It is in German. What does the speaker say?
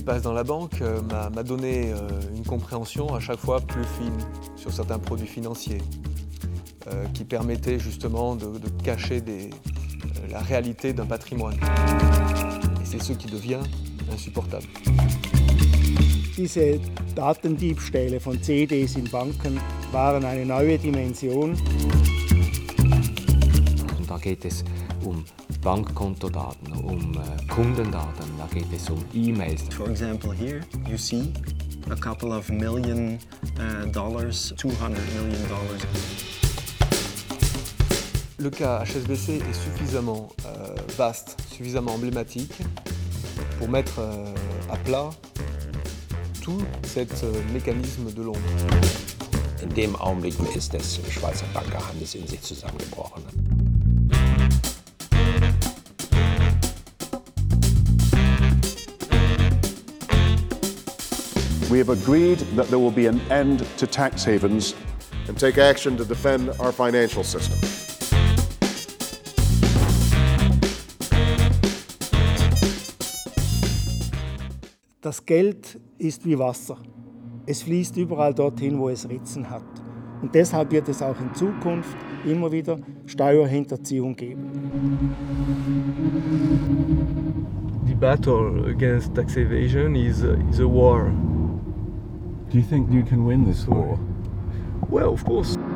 passe dans la banque m'a donné une compréhension à chaque fois plus fine sur certains produits financiers qui permettaient justement de cacher la réalité d'un patrimoine. Et c'est ce qui devient insupportable. Diese Datendiebstähle von CDs in Banken waren eine neue Dimension. Und da geht es um Bankkontodaten, um Kundendaten, da geht es um E-Mails. For example, here you see a couple of million dollars, $200 million. Le cas HSBC est suffisamment vaste, suffisamment emblématique pour mettre à plat tout cet mécanisme de l'ombre. In dem Augenblick ist das Schweizer Bankgeheimnis in sich zusammengebrochen. We have agreed that there will be an end to tax havens and take action to defend our financial system. Das Geld ist wie Wasser. Es fließt überall dorthin, wo es Ritzen hat. Und deshalb wird es auch in Zukunft immer wieder Steuerhinterziehung geben. The battle against tax evasion is a war. Do you think you can win this war? Well, of course.